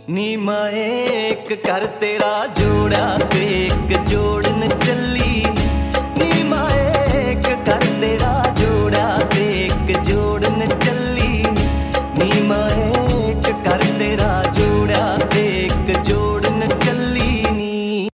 ਨੀ ਮਾਏ ਇੱਕ ਕਰ ਤੇਰਾ ਜੋੜਿਆ ਤੇ ਇੱਕ ਜੋੜਨ ਚੱਲੀ